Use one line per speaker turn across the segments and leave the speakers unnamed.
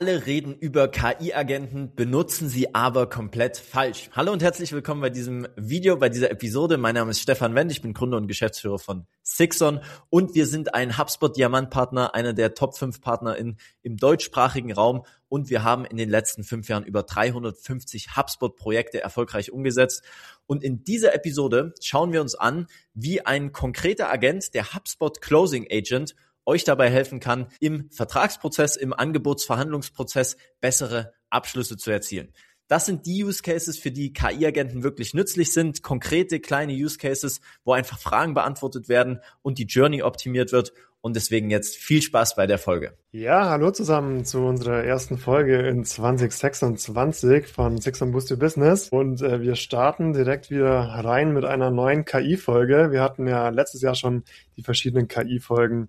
Alle reden über KI-Agenten, benutzen sie aber komplett falsch. Hallo und herzlich willkommen bei diesem Video, bei dieser Episode. Mein Name ist Stefan Wendt, ich bin Gründer und Geschäftsführer von Sixon und wir sind ein HubSpot-Diamant-Partner, einer der Top 5 Partner im deutschsprachigen Raum und wir haben in den letzten 5 Jahren über 350 HubSpot-Projekte erfolgreich umgesetzt. Und in dieser Episode schauen wir uns an, wie ein konkreter Agent, der HubSpot Closing Agent, euch dabei helfen kann, im Vertragsprozess, im Angebotsverhandlungsprozess bessere Abschlüsse zu erzielen. Das sind die Use Cases, für die KI-Agenten wirklich nützlich sind, konkrete kleine Use Cases, wo einfach Fragen beantwortet werden und die Journey optimiert wird. Und deswegen jetzt viel Spaß bei der Folge.
Ja, hallo zusammen zu unserer ersten Folge in 2026 von Sixon Boost Your Business. Und wir starten direkt wieder rein mit einer neuen KI-Folge. Wir hatten ja letztes Jahr schon die verschiedenen KI-Folgen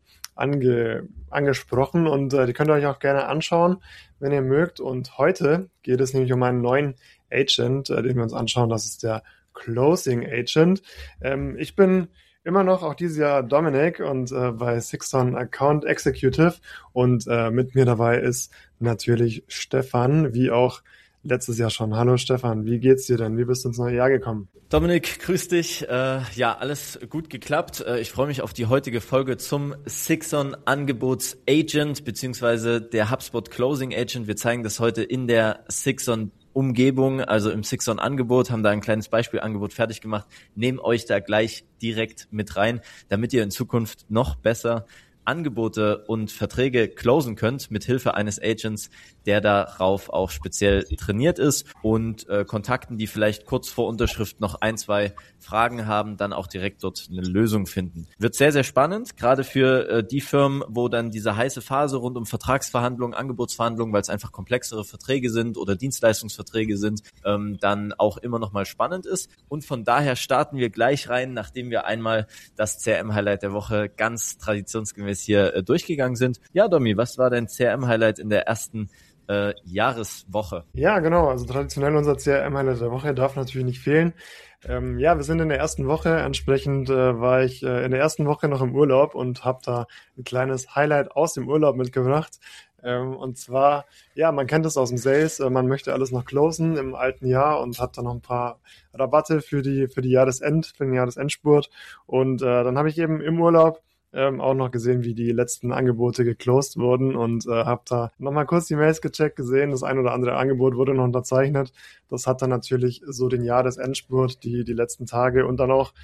angesprochen und die könnt ihr euch auch gerne anschauen, wenn ihr mögt. Und heute geht es nämlich um einen neuen Agent, den wir uns anschauen. Das ist der Closing Agent. Ich bin immer noch auch dieses Jahr Dominik und bei Sixon Account Executive und mit mir dabei ist natürlich Stefan, wie auch letztes Jahr schon. Hallo Stefan, wie geht's dir denn? Wie bist du ins neue Jahr gekommen?
Dominik, grüß dich. Ja, alles gut geklappt. Ich freue mich auf die heutige Folge zum Sixon Angebots Agent beziehungsweise der HubSpot Closing Agent. Wir zeigen das heute in der Sixon Umgebung, also im Sixon Angebot, haben da ein kleines Beispielangebot fertig gemacht. Nehmt euch da gleich direkt mit rein, damit ihr in Zukunft noch besser Angebote und Verträge closen könnt mit Hilfe eines Agents, der darauf auch speziell trainiert ist und Kontakten, die vielleicht kurz vor Unterschrift noch 1, 2 Fragen haben, dann auch direkt dort eine Lösung finden. Wird sehr, sehr spannend, gerade für die Firmen, wo dann diese heiße Phase rund um Vertragsverhandlungen, Angebotsverhandlungen, weil es einfach komplexere Verträge sind oder Dienstleistungsverträge sind, dann auch immer noch mal spannend ist. Und von daher starten wir gleich rein, nachdem wir einmal das CRM-Highlight der Woche ganz traditionsgemäß hier durchgegangen sind. Ja, Domi, was war dein CRM-Highlight in der ersten Jahreswoche?
Ja, genau. Also traditionell unser CRM-Highlight der Woche darf natürlich nicht fehlen. Ja, wir sind in der ersten Woche. Entsprechend war ich in der ersten Woche noch im Urlaub und habe da ein kleines Highlight aus dem Urlaub mitgebracht. Und zwar, ja, man kennt es aus dem Sales, man möchte alles noch closen im alten Jahr und hat dann noch ein paar Rabatte für den Jahresendspurt. Und dann habe ich eben im Urlaub auch noch gesehen, wie die letzten Angebote geclosed wurden und habe da nochmal kurz die Mails gecheckt, gesehen, das ein oder andere Angebot wurde noch unterzeichnet. Das hat dann natürlich so den Jahresendspurt, die letzten Tage und dann auch,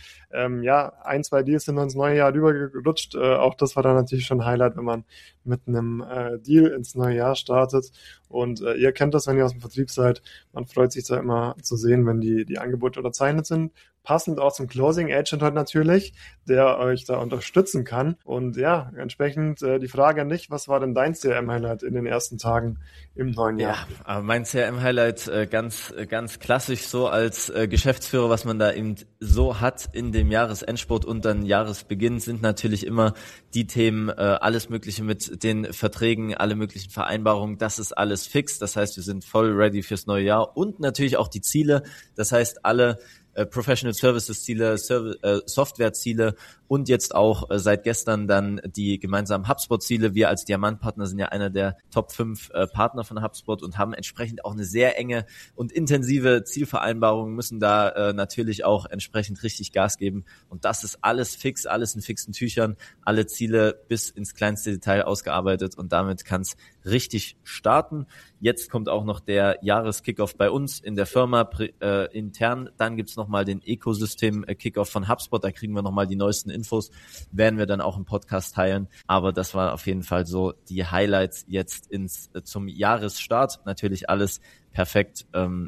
1, 2 Deals sind ins neue Jahr rübergerutscht. Auch das war dann natürlich schon ein Highlight, wenn man mit einem Deal ins neue Jahr startet. Und ihr kennt das, wenn ihr aus dem Vertrieb seid. Man freut sich da immer zu sehen, wenn die Angebote unterzeichnet sind. Passend auch zum Closing Agent heute natürlich, der euch da unterstützen kann. Und ja, entsprechend die Frage an dich, was war denn dein CRM-Highlight in den ersten Tagen im neuen Jahr?
Ja, mein CRM-Highlight ganz klassisch so als Geschäftsführer, was man da eben so hat in dem Jahresendspurt und dann Jahresbeginn, sind natürlich immer die Themen, alles Mögliche mit den Verträgen, alle möglichen Vereinbarungen, das ist alles fix. Das heißt, wir sind voll ready fürs neue Jahr und natürlich auch die Ziele. Das heißt, alle Professional Services Ziele, Software Ziele und jetzt auch seit gestern dann die gemeinsamen HubSpot Ziele. Wir als Diamantpartner sind ja einer der Top 5 Partner von HubSpot und haben entsprechend auch eine sehr enge und intensive Zielvereinbarung, müssen da natürlich auch entsprechend richtig Gas geben. Und das ist alles fix, alles in fixen Tüchern, alle Ziele bis ins kleinste Detail ausgearbeitet und damit kann es richtig starten. Jetzt kommt auch noch der Jahreskickoff bei uns in der Firma intern. Dann gibt's nochmal den Ökosystem-Kickoff von HubSpot. Da kriegen wir nochmal die neuesten Infos. Werden wir dann auch im Podcast teilen. Aber das war auf jeden Fall so die Highlights jetzt zum Jahresstart. Natürlich alles perfekt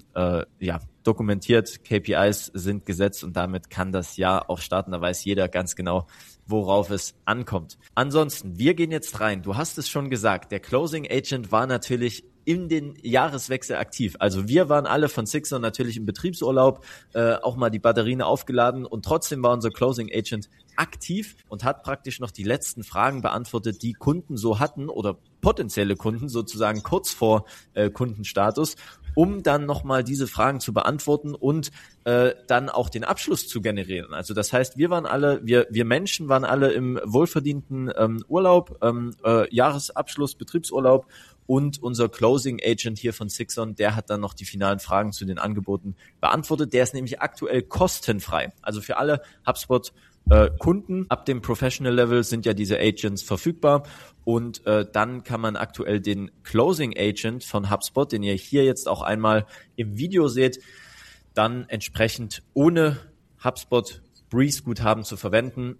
dokumentiert. KPIs sind gesetzt und damit kann das Jahr auch starten. Da weiß jeder ganz genau, worauf es ankommt. Ansonsten, wir gehen jetzt rein. Du hast es schon gesagt, der Closing Agent war natürlich in den Jahreswechsel aktiv. Also wir waren alle von Sixon natürlich im Betriebsurlaub, auch mal die Batterien aufgeladen und trotzdem war unser Closing Agent aktiv und hat praktisch noch die letzten Fragen beantwortet, die Kunden so hatten oder potenzielle Kunden sozusagen kurz vor Kundenstatus, um dann nochmal diese Fragen zu beantworten und dann auch den Abschluss zu generieren. Also das heißt, wir Menschen waren alle im wohlverdienten Urlaub, Jahresabschluss, Betriebsurlaub und unser Closing Agent hier von Sixon, der hat dann noch die finalen Fragen zu den Angeboten beantwortet. Der ist nämlich aktuell kostenfrei. Also für alle HubSpot Kunden ab dem Professional Level sind ja diese Agents verfügbar und dann kann man aktuell den Closing Agent von HubSpot, den ihr hier jetzt auch einmal im Video seht, dann entsprechend ohne HubSpot Breeze Guthaben zu verwenden.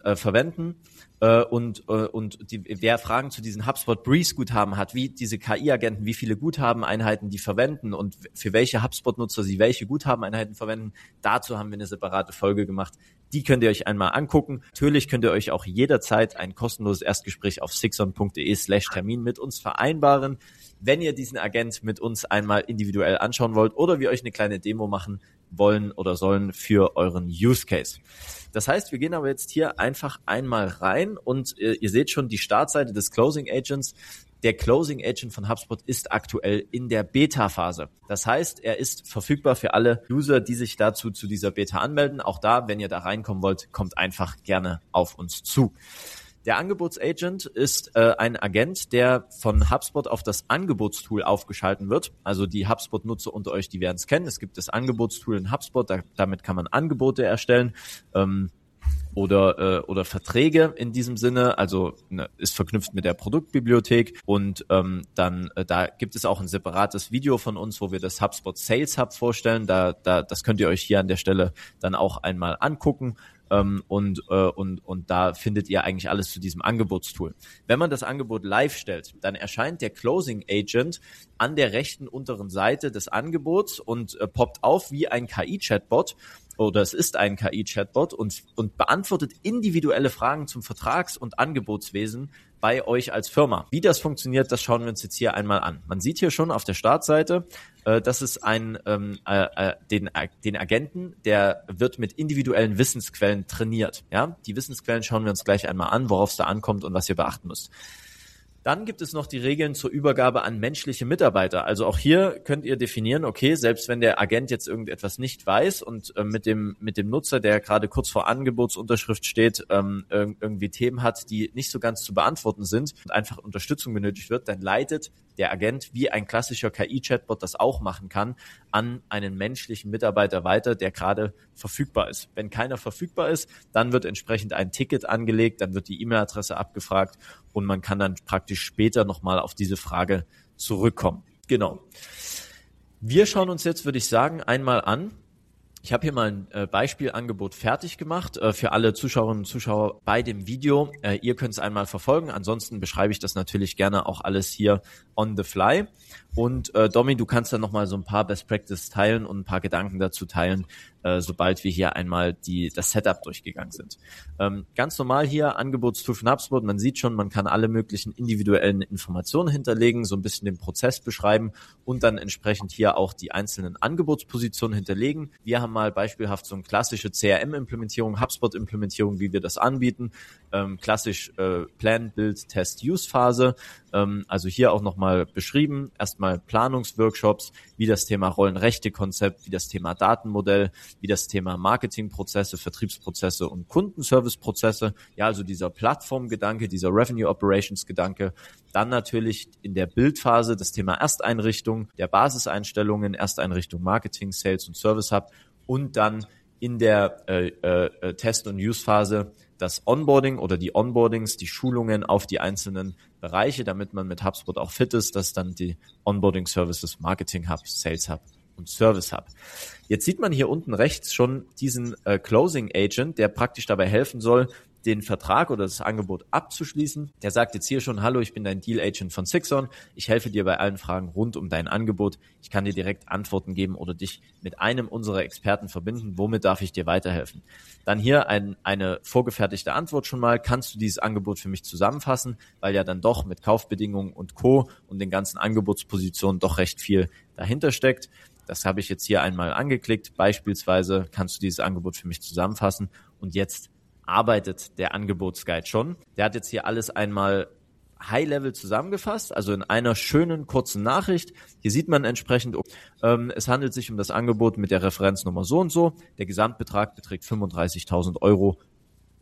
Wer Fragen zu diesen HubSpot Breeze Guthaben hat, wie diese KI-Agenten, wie viele Guthabeneinheiten die verwenden und für welche HubSpot-Nutzer sie welche Guthabeneinheiten verwenden, dazu haben wir eine separate Folge gemacht. Die könnt ihr euch einmal angucken. Natürlich könnt ihr euch auch jederzeit ein kostenloses Erstgespräch auf sixon.de/Termin mit uns vereinbaren, wenn ihr diesen Agent mit uns einmal individuell anschauen wollt oder wir euch eine kleine Demo machen wollen oder sollen für euren Use Case. Das heißt, wir gehen aber jetzt hier einfach einmal rein und ihr seht schon die Startseite des Closing Agents. Der Closing Agent von HubSpot ist aktuell in der Beta-Phase. Das heißt, er ist verfügbar für alle User, die sich dazu zu dieser Beta anmelden. Auch da, wenn ihr da reinkommen wollt, kommt einfach gerne auf uns zu. Der Angebotsagent ist ein Agent, der von HubSpot auf das Angebotstool aufgeschalten wird. Also die HubSpot-Nutzer unter euch, die werden es kennen. Es gibt das Angebotstool in HubSpot, damit kann man Angebote erstellen oder Verträge in diesem Sinne. Also ist verknüpft mit der Produktbibliothek und da gibt es auch ein separates Video von uns, wo wir das HubSpot Sales Hub vorstellen. Das könnt ihr euch hier an der Stelle dann auch einmal angucken. Und da findet ihr eigentlich alles zu diesem Angebotstool. Wenn man das Angebot live stellt, dann erscheint der Closing Agent an der rechten unteren Seite des Angebots und poppt auf wie ein KI-Chatbot. Oder es ist ein KI-Chatbot und beantwortet individuelle Fragen zum Vertrags- und Angebotswesen bei euch als Firma. Wie das funktioniert, das schauen wir uns jetzt hier einmal an. Man sieht hier schon auf der Startseite, dass es den Agenten, der wird mit individuellen Wissensquellen trainiert. Ja, die Wissensquellen schauen wir uns gleich einmal an, worauf es da ankommt und was ihr beachten müsst. Dann gibt es noch die Regeln zur Übergabe an menschliche Mitarbeiter. Also auch hier könnt ihr definieren, okay, selbst wenn der Agent jetzt irgendetwas nicht weiß und mit dem Nutzer, der gerade kurz vor Angebotsunterschrift steht, irgendwie Themen hat, die nicht so ganz zu beantworten sind und einfach Unterstützung benötigt wird, dann leitet der Agent, wie ein klassischer KI-Chatbot das auch machen kann, an einen menschlichen Mitarbeiter weiter, der gerade verfügbar ist. Wenn keiner verfügbar ist, dann wird entsprechend ein Ticket angelegt, dann wird die E-Mail-Adresse abgefragt und man kann dann praktisch später nochmal auf diese Frage zurückkommen. Genau. Wir schauen uns jetzt, würde ich sagen, einmal an. Ich habe hier mal ein Beispielangebot fertig gemacht für alle Zuschauerinnen und Zuschauer bei dem Video. Ihr könnt es einmal verfolgen. Ansonsten beschreibe ich das natürlich gerne auch alles hier on the fly. Und Domi, du kannst dann nochmal so ein paar Best Practice teilen und ein paar Gedanken dazu teilen, sobald wir hier einmal das Setup durchgegangen sind. Ganz normal hier, Angebotstool von HubSpot. Man sieht schon, man kann alle möglichen individuellen Informationen hinterlegen, so ein bisschen den Prozess beschreiben und dann entsprechend hier auch die einzelnen Angebotspositionen hinterlegen. Wir haben mal beispielhaft so eine klassische CRM-Implementierung, HubSpot-Implementierung, wie wir das anbieten. Klassisch Plan, Build, Test, Use-Phase. Also hier auch nochmal beschrieben. Erstmal Planungsworkshops, wie das Thema Rollenrechte-Konzept, wie das Thema Datenmodell, wie das Thema Marketingprozesse, Vertriebsprozesse und Kundenserviceprozesse. Ja, also dieser Plattformgedanke, dieser Revenue Operations Gedanke. Dann natürlich in der Bildphase das Thema Ersteinrichtung, der Basiseinstellungen, Ersteinrichtung Marketing, Sales und Service Hub und dann in der Test- und Use-Phase das Onboarding oder die Onboardings, die Schulungen auf die einzelnen Bereiche, damit man mit HubSpot auch fit ist. Das dann die Onboarding-Services, Marketing Hub, Sales Hub und Service Hub. Jetzt sieht man hier unten rechts schon diesen Closing Agent, der praktisch dabei helfen soll, den Vertrag oder das Angebot abzuschließen. Der sagt jetzt hier schon, hallo, ich bin dein Deal Agent von Sixon. Ich helfe dir bei allen Fragen rund um dein Angebot. Ich kann dir direkt Antworten geben oder dich mit einem unserer Experten verbinden. Womit darf ich dir weiterhelfen? Dann hier eine vorgefertigte Antwort schon mal. Kannst du dieses Angebot für mich zusammenfassen? Weil ja dann doch mit Kaufbedingungen und Co. und den ganzen Angebotspositionen doch recht viel dahinter steckt. Das habe ich jetzt hier einmal angeklickt. Beispielsweise kannst du dieses Angebot für mich zusammenfassen und jetzt arbeitet der Angebotsguide schon. Der hat jetzt hier alles einmal High-Level zusammengefasst, also in einer schönen kurzen Nachricht. Hier sieht man entsprechend, es handelt sich um das Angebot mit der Referenznummer so und so. Der Gesamtbetrag beträgt 35.000 Euro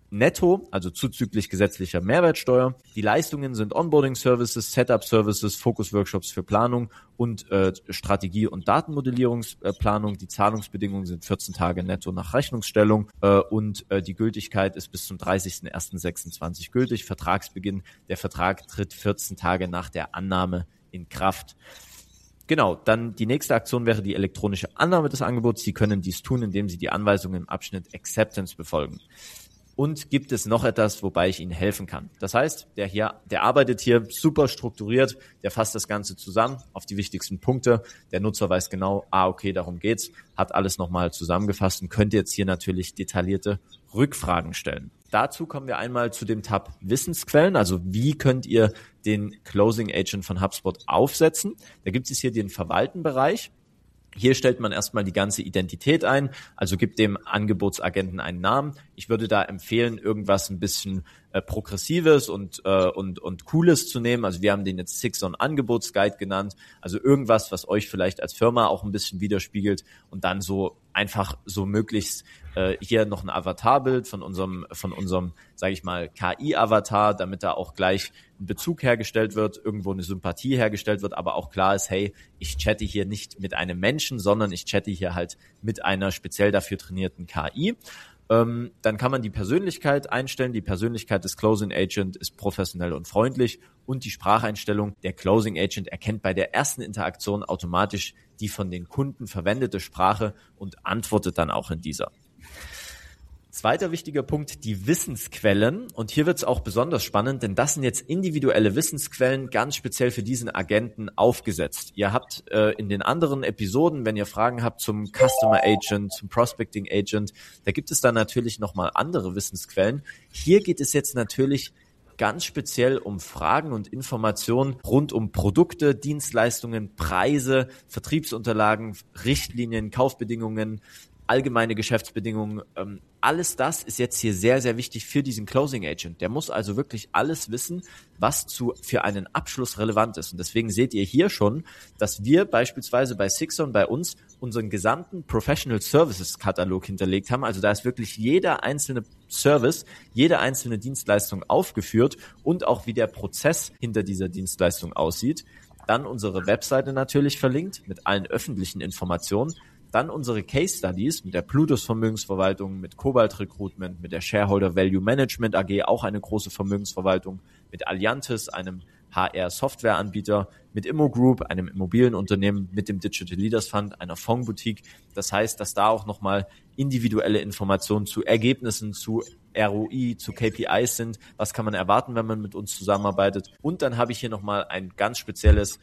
netto, also zuzüglich gesetzlicher Mehrwertsteuer. Die Leistungen sind Onboarding-Services, Setup-Services, Fokus-Workshops für Planung und Strategie- und Datenmodellierungsplanung. Die Zahlungsbedingungen sind 14 Tage netto nach Rechnungsstellung und die Gültigkeit ist bis zum 30.01.26 gültig. Vertragsbeginn, der Vertrag tritt 14 Tage nach der Annahme in Kraft. Genau, dann die nächste Aktion wäre die elektronische Annahme des Angebots. Sie können dies tun, indem Sie die Anweisungen im Abschnitt Acceptance befolgen. Und gibt es noch etwas, wobei ich Ihnen helfen kann? Das heißt, der arbeitet hier super strukturiert, der fasst das Ganze zusammen auf die wichtigsten Punkte. Der Nutzer weiß genau, okay, darum geht's, hat alles nochmal zusammengefasst und könnte jetzt hier natürlich detaillierte Rückfragen stellen. Dazu kommen wir einmal zu dem Tab Wissensquellen, also wie könnt ihr den Closing Agent von HubSpot aufsetzen. Da gibt es hier den Verwalten-Bereich. Hier stellt man erstmal die ganze Identität ein, also gibt dem Angebotsagenten einen Namen. Ich würde da empfehlen, irgendwas ein bisschen Progressives und Cooles zu nehmen. Also wir haben den jetzt Sixon Angebotsguide genannt. Also irgendwas, was euch vielleicht als Firma auch ein bisschen widerspiegelt und dann so einfach so möglichst hier noch ein Avatarbild von unserem, sage ich mal, KI-Avatar, damit da auch gleich ein Bezug hergestellt wird, irgendwo eine Sympathie hergestellt wird, aber auch klar ist, hey, ich chatte hier nicht mit einem Menschen, sondern ich chatte hier halt mit einer speziell dafür trainierten KI. Dann kann man die Persönlichkeit einstellen. Die Persönlichkeit des Closing Agent ist professionell und freundlich und die Spracheinstellung. Der Closing Agent erkennt bei der ersten Interaktion automatisch die von den Kunden verwendete Sprache und antwortet dann auch in dieser. Zweiter wichtiger Punkt, die Wissensquellen. Und hier wird es auch besonders spannend, denn das sind jetzt individuelle Wissensquellen ganz speziell für diesen Agenten aufgesetzt. Ihr habt in den anderen Episoden, wenn ihr Fragen habt zum Customer Agent, zum Prospecting Agent, da gibt es dann natürlich nochmal andere Wissensquellen. Hier geht es jetzt natürlich ganz speziell um Fragen und Informationen rund um Produkte, Dienstleistungen, Preise, Vertriebsunterlagen, Richtlinien, Kaufbedingungen, allgemeine Geschäftsbedingungen. Alles das ist jetzt hier sehr, sehr wichtig für diesen Closing Agent. Der muss also wirklich alles wissen, was für einen Abschluss relevant ist. Und deswegen seht ihr hier schon, dass wir beispielsweise bei Sixon bei uns unseren gesamten Professional Services Katalog hinterlegt haben. Also da ist wirklich jeder einzelne Service, jede einzelne Dienstleistung aufgeführt und auch wie der Prozess hinter dieser Dienstleistung aussieht. Dann unsere Webseite natürlich verlinkt mit allen öffentlichen Informationen. Dann unsere Case Studies mit der Plutus Vermögensverwaltung, mit Cobalt Recruitment, mit der Shareholder Value Management AG, auch eine große Vermögensverwaltung, mit Alliantis, einem HR-Softwareanbieter, mit Immo Group, einem Immobilienunternehmen, mit dem Digital Leaders Fund, einer Fondsboutique. Das heißt, dass da auch nochmal individuelle Informationen zu Ergebnissen, zu ROI, zu KPIs sind. Was kann man erwarten, wenn man mit uns zusammenarbeitet? Und dann habe ich hier nochmal ein ganz spezielles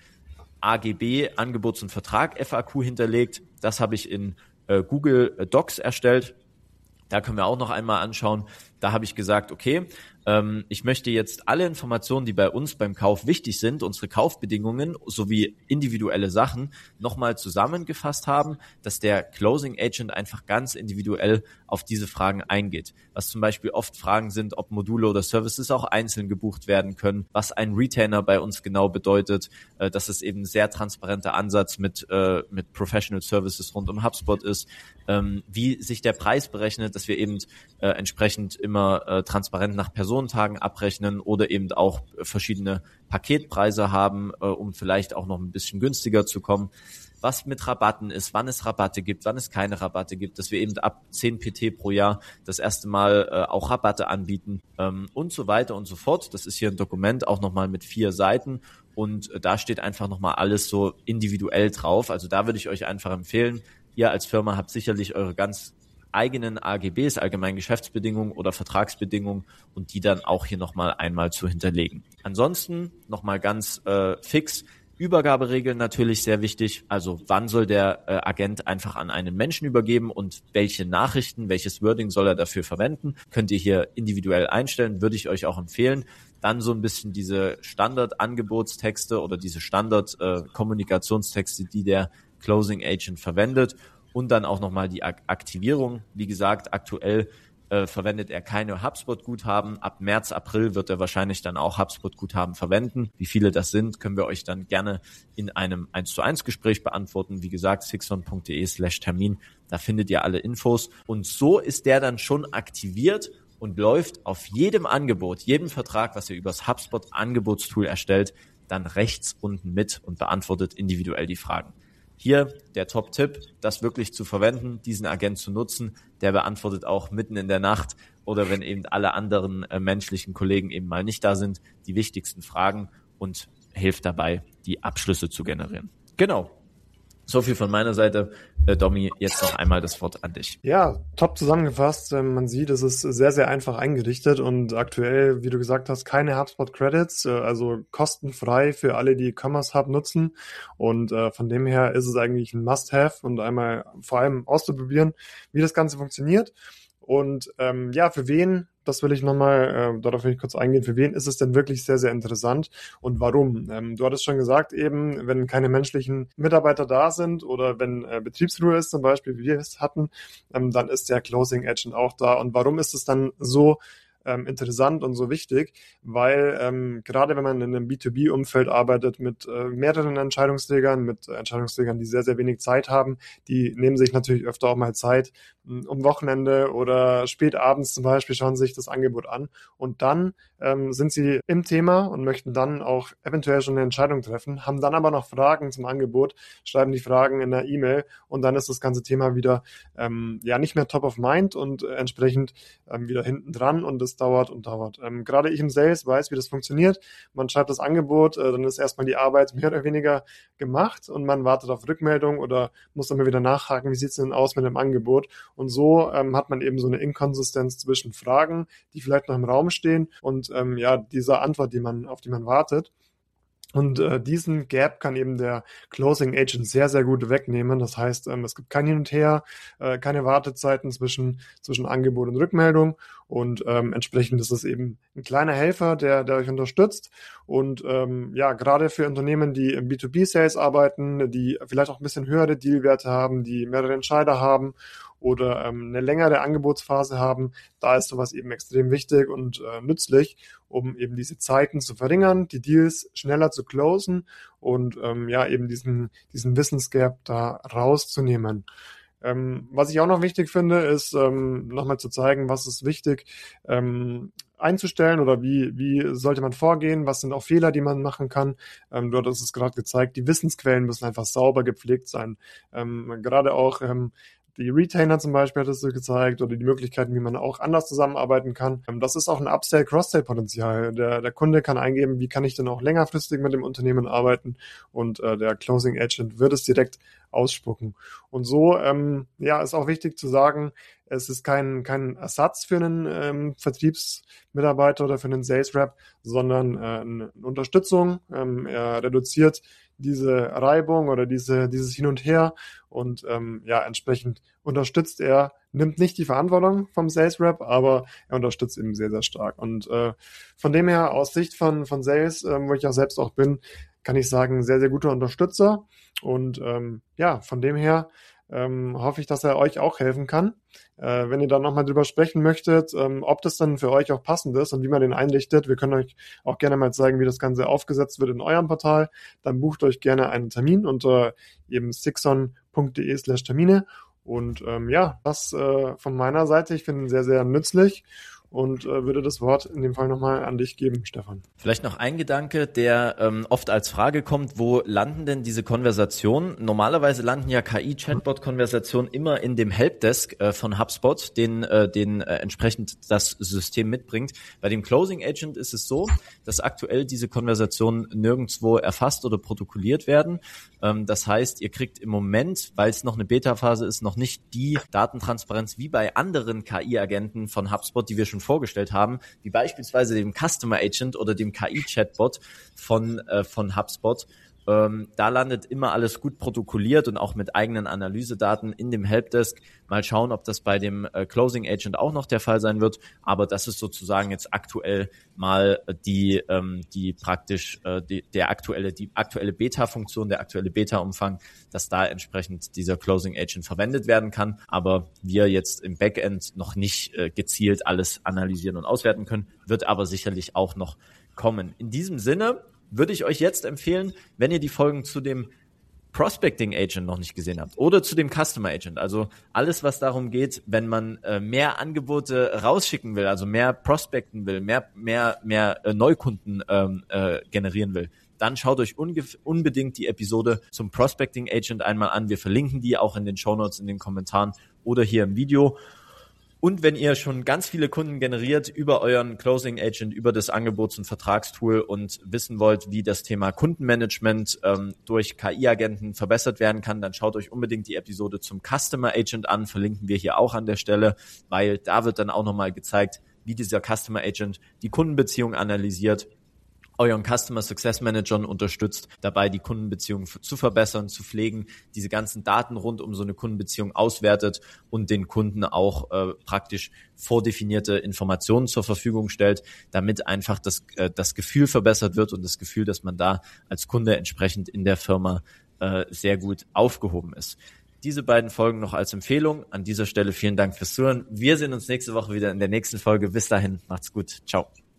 AGB, Angebots- und Vertrag FAQ hinterlegt. Das habe ich in Google Docs erstellt. Da können wir auch noch einmal anschauen. Da habe ich gesagt, okay, ich möchte jetzt alle Informationen, die bei uns beim Kauf wichtig sind, unsere Kaufbedingungen sowie individuelle Sachen nochmal zusammengefasst haben, dass der Closing Agent einfach ganz individuell auf diese Fragen eingeht. Was zum Beispiel oft Fragen sind, ob Module oder Services auch einzeln gebucht werden können, was ein Retainer bei uns genau bedeutet, dass es eben ein sehr transparenter Ansatz mit Professional Services rund um HubSpot ist, wie sich der Preis berechnet, dass wir eben entsprechend immer transparent nach Personentagen abrechnen oder eben auch verschiedene Paketpreise haben, um vielleicht auch noch ein bisschen günstiger zu kommen. Was mit Rabatten ist, wann es Rabatte gibt, wann es keine Rabatte gibt, dass wir eben ab 10 PT pro Jahr das erste Mal auch Rabatte anbieten und so weiter und so fort. Das ist hier ein Dokument, auch nochmal mit 4 Seiten und da steht einfach nochmal alles so individuell drauf. Also da würde ich euch einfach empfehlen, ihr als Firma habt sicherlich eure ganz eigenen AGBs, allgemeinen Geschäftsbedingungen oder Vertragsbedingungen und die dann auch hier nochmal einmal zu hinterlegen. Ansonsten nochmal ganz fix, Übergaberegeln natürlich sehr wichtig, also wann soll der Agent einfach an einen Menschen übergeben und welche Nachrichten, welches Wording soll er dafür verwenden, könnt ihr hier individuell einstellen, würde ich euch auch empfehlen. Dann so ein bisschen diese Standard-Angebotstexte oder diese Standard-Kommunikationstexte, die der Closing Agent verwendet. Und dann auch nochmal die Aktivierung. Wie gesagt, aktuell verwendet er keine HubSpot-Guthaben. Ab März, April wird er wahrscheinlich dann auch HubSpot-Guthaben verwenden. Wie viele das sind, können wir euch dann gerne in einem 1:1 Gespräch beantworten. Wie gesagt, sixon.de/Termin, da findet ihr alle Infos. Und so ist der dann schon aktiviert und läuft auf jedem Angebot, jedem Vertrag, was ihr übers HubSpot Angebotstool erstellt, dann rechts unten mit und beantwortet individuell die Fragen. Hier der Top-Tipp, das wirklich zu verwenden, diesen Agent zu nutzen. Der beantwortet auch mitten in der Nacht oder wenn eben alle anderen menschlichen Kollegen eben mal nicht da sind, die wichtigsten Fragen und hilft dabei, die Abschlüsse zu generieren. Genau. So viel von meiner Seite. Domi, jetzt noch einmal das Wort an dich.
Ja, top zusammengefasst. Man sieht, es ist sehr, sehr einfach eingerichtet und aktuell, wie du gesagt hast, keine HubSpot Credits, also kostenfrei für alle, die Commerce Hub nutzen. Und von dem her ist es eigentlich ein Must-Have und einmal vor allem auszuprobieren, wie das Ganze funktioniert. Und für wen, das will ich nochmal, darauf will ich kurz eingehen, für wen ist es denn wirklich sehr, sehr interessant und warum? Du hattest schon gesagt eben, wenn keine menschlichen Mitarbeiter da sind oder wenn Betriebsruhe ist zum Beispiel, wie wir es hatten, dann ist der Closing Agent auch da. Und warum ist es dann so interessant und so wichtig, weil gerade wenn man in einem B2B-Umfeld arbeitet mit mehreren Entscheidungsträgern, mit Entscheidungsträgern, die sehr, sehr wenig Zeit haben, die nehmen sich natürlich öfter auch mal Zeit um Wochenende oder spät abends zum Beispiel, schauen sich das Angebot an und dann sind sie im Thema und möchten dann auch eventuell schon eine Entscheidung treffen, haben dann aber noch Fragen zum Angebot, schreiben die Fragen in der E-Mail und dann ist das ganze Thema wieder nicht mehr top of mind und entsprechend wieder hinten dran und das dauert und dauert. Gerade ich im Sales weiß, wie das funktioniert. Man schreibt das Angebot, dann ist erstmal die Arbeit mehr oder weniger gemacht und man wartet auf Rückmeldung oder muss dann mal wieder nachhaken, wie sieht es denn aus mit dem Angebot. Und so hat man eben so eine Inkonsistenz zwischen Fragen, die vielleicht noch im Raum stehen und dieser Antwort, auf die man wartet. Und diesen Gap kann eben der Closing Agent sehr, sehr gut wegnehmen. Das heißt, es gibt kein Hin und Her, keine Wartezeiten zwischen Angebot und Rückmeldung. Und entsprechend ist es eben ein kleiner Helfer, der euch unterstützt. Und gerade für Unternehmen, die im B2B-Sales arbeiten, die vielleicht auch ein bisschen höhere Dealwerte haben, die mehrere Entscheider haben oder eine längere Angebotsphase haben, da ist sowas eben extrem wichtig und nützlich, um eben diese Zeiten zu verringern, die Deals schneller zu closen und eben diesen Wissensgap da rauszunehmen. Was ich auch noch wichtig finde, ist nochmal zu zeigen, was ist wichtig einzustellen oder wie sollte man vorgehen, was sind auch Fehler, die man machen kann. Dort ist es gerade gezeigt, die Wissensquellen müssen einfach sauber gepflegt sein. Gerade auch die Retainer zum Beispiel hat es so gezeigt oder die Möglichkeiten, wie man auch anders zusammenarbeiten kann. Das ist auch ein Upsell-Cross-Sell-Potenzial. Der Kunde kann eingeben, wie kann ich denn auch längerfristig mit dem Unternehmen arbeiten und der Closing Agent wird es direkt ausspucken. Und so ist auch wichtig zu sagen, es ist kein Ersatz für einen Vertriebsmitarbeiter oder für einen Sales Rep, sondern eine Unterstützung. Er reduziert diese Reibung oder dieses Hin und Her und entsprechend unterstützt er, nimmt nicht die Verantwortung vom Sales Rep, aber er unterstützt eben sehr, sehr stark. Und von dem her, aus Sicht von Sales, wo ich ja selbst auch bin, kann ich sagen, sehr, sehr guter Unterstützer. Und von dem her hoffe ich, dass er euch auch helfen kann. Wenn ihr dann nochmal drüber sprechen möchtet, ob das dann für euch auch passend ist und wie man den einrichtet, wir können euch auch gerne mal zeigen, wie das Ganze aufgesetzt wird in eurem Portal. Dann bucht euch gerne einen Termin unter eben sixon.de/Termine. Und das von meiner Seite, ich finde ihn sehr, sehr nützlich. Und würde das Wort in dem Fall nochmal an dich geben, Stefan.
Vielleicht noch ein Gedanke, der oft als Frage kommt, wo landen denn diese Konversationen? Normalerweise landen ja KI-Chatbot-Konversationen immer in dem Helpdesk von HubSpot, den entsprechend das System mitbringt. Bei dem Closing Agent ist es so, dass aktuell diese Konversationen nirgendwo erfasst oder protokolliert werden. Das heißt, ihr kriegt im Moment, weil es noch eine Beta-Phase ist, noch nicht die Datentransparenz wie bei anderen KI-Agenten von HubSpot, die wir schon vorgestellt haben, wie beispielsweise dem Customer Agent oder dem KI-Chatbot von HubSpot. Da landet immer alles gut protokolliert und auch mit eigenen Analysedaten in dem Helpdesk. Mal schauen, ob das bei dem Closing Agent auch noch der Fall sein wird. Aber das ist sozusagen jetzt aktuell mal die aktuelle Beta-Funktion, der aktuelle Beta-Umfang, dass da entsprechend dieser Closing Agent verwendet werden kann. Aber wir jetzt im Backend noch nicht gezielt alles analysieren und auswerten können, wird aber sicherlich auch noch kommen. In diesem Sinne würde ich euch jetzt empfehlen, wenn ihr die Folgen zu dem Prospecting Agent noch nicht gesehen habt oder zu dem Customer Agent, also alles, was darum geht, wenn man mehr Angebote rausschicken will, also mehr prospecten will, mehr Neukunden generieren will, dann schaut euch unbedingt die Episode zum Prospecting Agent einmal an. Wir verlinken die auch in den Shownotes, in den Kommentaren oder hier im Video. Und wenn ihr schon ganz viele Kunden generiert über euren Closing Agent, über das Angebots- und Vertragstool und wissen wollt, wie das Thema Kundenmanagement durch KI-Agenten verbessert werden kann, dann schaut euch unbedingt die Episode zum Customer Agent an, verlinken wir hier auch an der Stelle, weil da wird dann auch nochmal gezeigt, wie dieser Customer Agent die Kundenbeziehung analysiert, euren Customer Success Managern unterstützt, dabei die Kundenbeziehung zu verbessern, zu pflegen, diese ganzen Daten rund um so eine Kundenbeziehung auswertet und den Kunden auch praktisch vordefinierte Informationen zur Verfügung stellt, damit einfach das Gefühl verbessert wird und das Gefühl, dass man da als Kunde entsprechend in der Firma sehr gut aufgehoben ist. Diese beiden Folgen noch als Empfehlung. An dieser Stelle vielen Dank fürs Zuhören. Wir sehen uns nächste Woche wieder in der nächsten Folge. Bis dahin, macht's gut. Ciao.